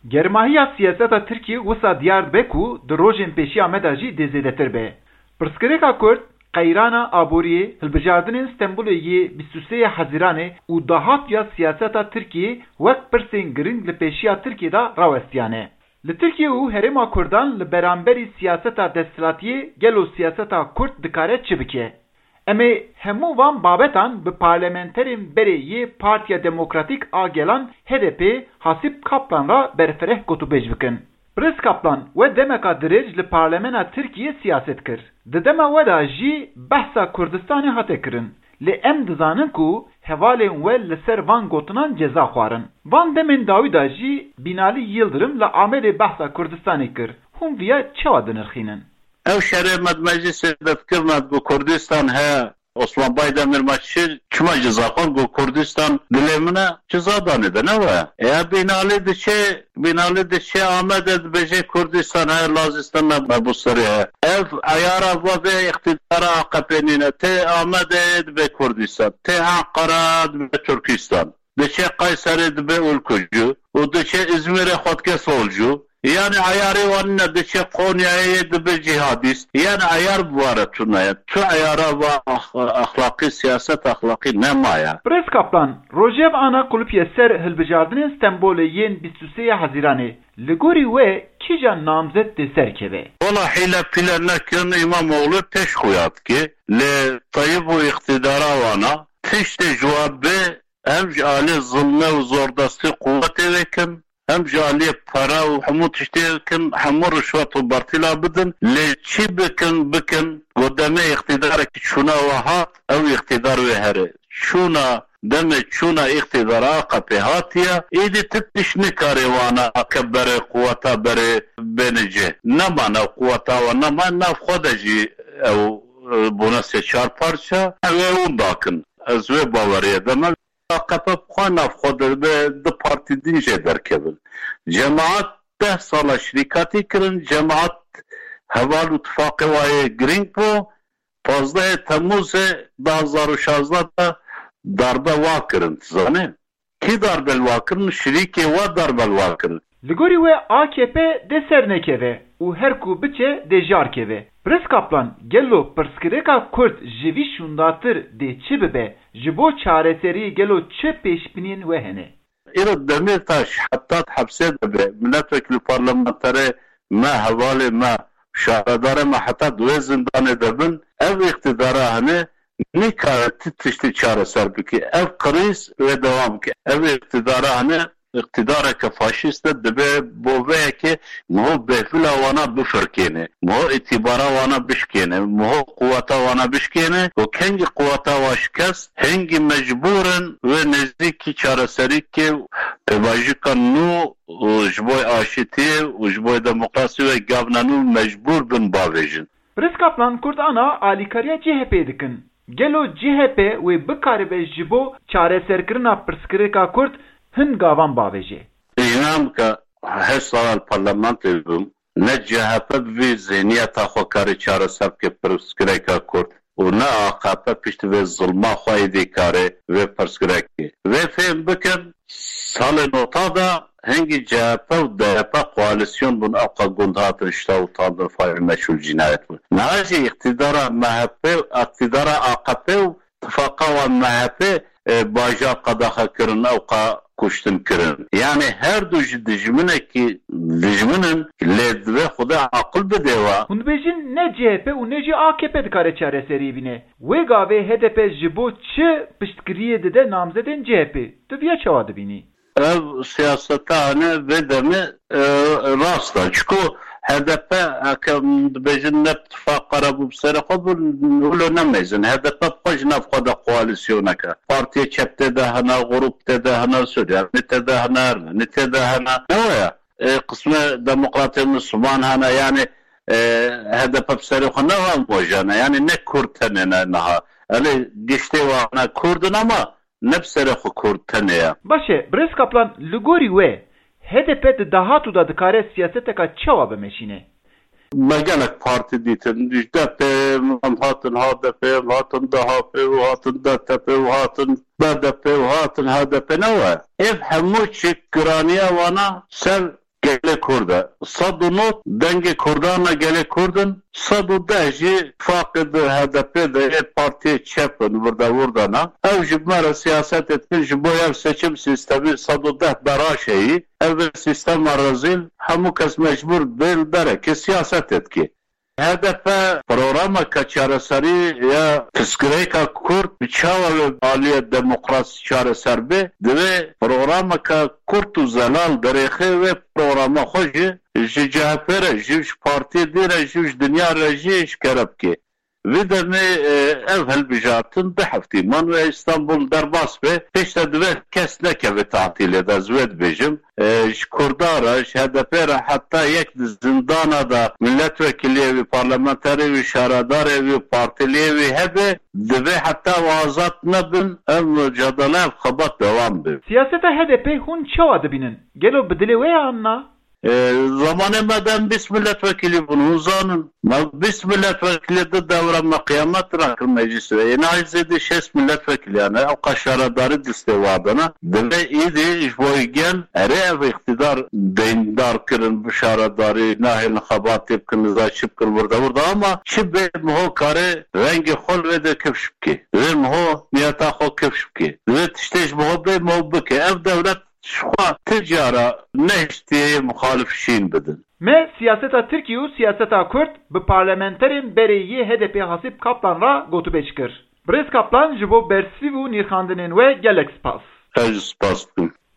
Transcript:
Germahiya siyaseta Tirkiye wisa diyar be ku di rojên pêşiya me de jî dêzêdetir be. Pirsgirêka Kurd qeyrana aboriyê hilbijardinên Stenbolê yê 23 Hezîranê û dahatiya siyaseta Tirkiye wek pirsên giring li pêşiya Tirkiye da rawestiyane. Li Tirkiye û Herêma Kurdan li beramberî siyaseta desthilatiyê gelo siyaseta Kurd dikare çi bike? Em ê hemû van babetan bi parlamenterên berê yê Partiya Demokratîk a Gelan HDP Hasip Kaplan ra berfireh gotûbêj bikin. Pirs Kaplan we demeka dirêj li parlamena Tirkiye siyaset kir. Di dema we da jî behsa Kurdistanê hate kirin. Lê em dizanin ku hevalên we li ser van gotinan ceza xwarin. Van demên dawî da jî Binalî Yıldırım li Amedê behsa Kurdistanê kir. Hûn viya çawa dinirxînin? Ew şerê me meclisê devkirine bu Kurdistan heye Osman Baydemir maçı çima ceza xwan bu Kurdistan dilê min e ceza danî de ne we? Eya Binalî diçe Amedê dibêje Kurdistan heye Lazistan me bu serê heye. Ev ayara ve iktidara AKP'nîne tê Amedê dibe Kurdistan, tê Ankara dibe Türkistan. Diçe Kayserê dibe Ülkücü û diçe İzmirê xwedkes olcu. Yani ayarı var ne diçe Konya'ya dibe cihadist. Yani ayar bu ara tunaya. Tu ayara ve ahlaki siyaset ahlaki ne maya. Pirs Kaplan, Rojev ana kulüpiye ser hilbijardinên Stenbolê yên 23 Hezîranê li gorî we kîja namzet de serkeve? Valla hile planlakirin İmamoğlu peş xuyat ki li Tayyip û iktidara wana tiştê cevabê hem ali zulme û zordastî kuvvetê vekin hem jaliye para û hemû tiştê bikin, hemû rişwet û bertîla bidin, lê çi bikin, got demê iktidarekî çûna we hat, ew iktidar wê here. Çûna iktidara AKP hatiye, êdî ti tişt nikarê wana ke berê quweta berê bênije. Nemane quweta we nemane navxwe de jî ew bûne sê çar parça, ew ê hûn dakin. Ez wê baweriye deme. AKP xwe navxwe di partî din jê derkevin. Cemaat 10 sala şirîkatî kirin, cemaat heval û tifaqê wayê giring bû, 15 Temmûzê 2016 de darbe wa kirin, zanî? Kî darbe wa kirin? Şirîkê we darbe wa kirin. Li gorî we AKP de ser nekeve û her ku biçe de jar keve. Pirs Kaplan, gelo pirskirêka Kurd ji vî şûndatir dê çi bibe? Ji bo çareseriyê gelo çi pêşbîniyên we hene? İro Demirtaş Hettat hepsê dibe. Milletvekilî parlamenterê me hevalê me şaredarê me Hettat wê zindanê dibin. Ev iktidara hene nikare ti tiştî çareser bike. Ev kriz wê dewam bike. Ev iktidara hene iktidareke faşîst de dibe bo veyekê muho bêfila wana bifirkêne, muho îtîbara wana bişkêne, muho quweta wana bişkêne û kengî quweta wa şikest hengî mecbûrin wê nêzîkî çareserîkê pêvajîka nû ji bo aşîtiyê û ji bo demokrasî ve gavna nû mecbûr bin bavêjin. Pirs Kaplan, Kurd ana alîkariya CHP dikin. Gelo CHP wê bikaribe ji bo çareserkirina pirskirêka Kurd hin gavan bavêje. İnam ka her sal parlamentê bûm, ne CHP vê zihniyeta xwe karî çareser bike pirskirêka Kurd û ne AKP piştî vê zulma xwe êdî karê vê pirskirekê. Vê fêm bikin salê nota da hengî CHP û DHP koalîsyon bûn ew qe gund hatin şita û tandin fayê meşûl cinayet bûn. Niha jî iktidara MHP, iktidara AKP û tifaka wa MHP baja qedaxa kirin ew qe kuştin kirin. Yani her du ji dijminekî dijminin lê divê xude aqil bide we. Hûn dibêjin ne CHP û ne jî AKP dikare çareserî bîne. Wê gavê HDP ji bo çi piştgiriyê dide namzedên CHP? Tu viya çawa dibînî? Ev siyaseta hene vê demê rast e. Çikû HDP dibêjin ne tifaqara bû bi serê xwe hûlo nemêzin. HDP xwe ji nav xwe de koalîsyoneke. Partiya çep tê de hene, grup tê de hene, Süryanî de hene, Ernî de hene. Ne waya? Qismê Demokratê Müslüman hene, yani HDP bi serê xwe ne wan bojane. Yani ne Kurd hene niha. Elê giştê wan Kurdin ama ne bi serê xwe Kurd hene ya. Baş e, Pirs Kaplan, li gorî we HDP di dahatû da dikare siyaseteka çawa bimeşîne? Me gelek partî dîtin. DP hatin HDP, hatin DHP, hatin DTP, hatin BDP, hatin HDP ne we? Ev hemû çi giraniya wana ser gelek Kurda. Sadu not denge Kurdana gelek Kurdun. Sadu deji fakid HDP de partiye çepin vurdana. Ev jibmara siyaset etkin jibo ev seçim sistemi sadu deh beraşeyi. Ev sistem razil hamu kes mecbur bil bere ki siyaset etki. HDP programa çareseri ya Pıskreka Kurt çava ve aliye demokrasi çareser be ve programa Kurt zelal derehe ve programa hoji CHP jiş parti dire jiş dünya rejiş kerapki ve de me evvel bijatın bir haftiman ve İstanbul derbas be peşte dve kesneke ve tatil eda zved bejim Kurdara HDP hatta yek zindana da milletvekili ve parlamenteri ve şaradar ve partili ve hebe dve hatta vazat nebin ev cadale ev khabat devam be. Siyasete HDP hun çava dibinin. Gelo bedeli ve anna. Zamanı meden bis milletvekili bunu uzanın. Bis milletvekili de devranma kıyamet rakır meclisi ve yine aizedi şes milletvekili yani o kaşaradarı distevadına deve iyiydi işboygen ere ev iktidar deyindar kırın bu şaradarı nahil khabat tepkiniz açıp kır burada ama çibe muho kare rengi khol ve de kefşipki ve muho niyata khol kefşipki ve tişteş muho be muho beke ev devlet şuha ticara neştiye muhalif şiin bedin. Me siyaseta Türkiye u siyaseta Kürt bi parlamenterin bereyi HDP hasip kaplan ra gotu beçkir. Brez kaplan jibo bersiv u nirkhandinin ve gelek spas. Ez spas.